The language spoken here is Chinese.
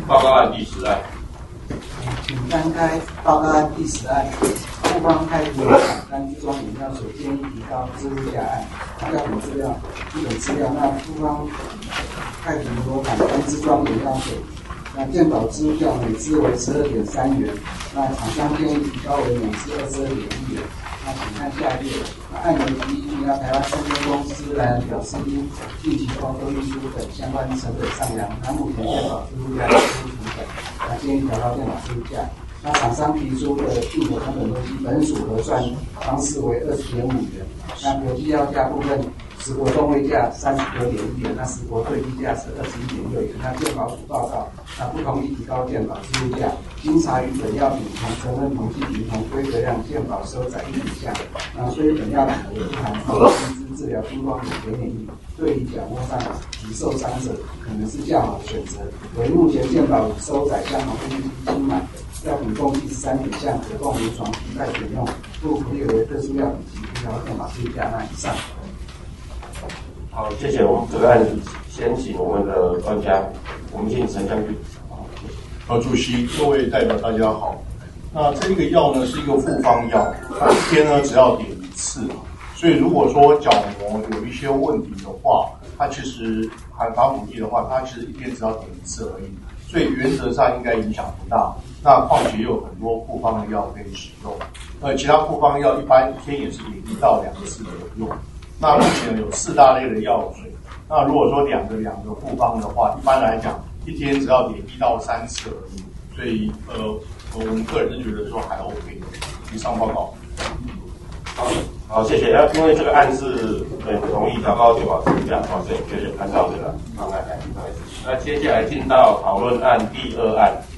报告案第10案。 请翻开报告案第10案，复方开图单支装饮料所建议提高支付价案，标准资料、基本资料。那复方开图罗盘单支装饮料水，那健保支付价每支为12.3元，那厂商建议提高为每支22.1元。那请看下一页，按原提议，台湾证券公司来表示因近期工作运输等相关成本上扬，那目前健保支付价支付成本，那建议调高健保支付价。那厂商提出的进口成本分析本属核算方式为20.5元，那国际要价部分10国中位价39.1元，那10国最低价是21.6元。那健保署报告，那不同意提高健保支付价，经查于本药品同成分统计比同规格量健保收载一项，那所以本药品也不含抗生治疗青光眼给免疫，对于角膜上及受伤者可能是较好的选择。为目前健保收载相同分析新买的药品共计13品项，可供临床替代选用，不列为特殊药品及提高健保支付价那以上。 好，谢谢。我们这个案子先请我们的专家，我们请陈将军。 主席、各位代表大家好。那这个药呢是一个复方药，它一天呢只要点一次，所以如果说角膜有一些问题的话，它其实含防腐剂的话，它其实一天只要点一次而已，所以原则上应该影响不大。那况且也有很多复方的药可以使用，其他复方药一般一天也是点1到2次左右。那目前有4大类的药水，那如果说两个复方的话，一般来讲一天只要点1到3次而已，所以我们个人是觉得说还 OK 的。以上报告。 好，谢谢。因为这个案是同意调高健保支付价，所以确实按照这个方案来。那接下来进到讨论案第2案。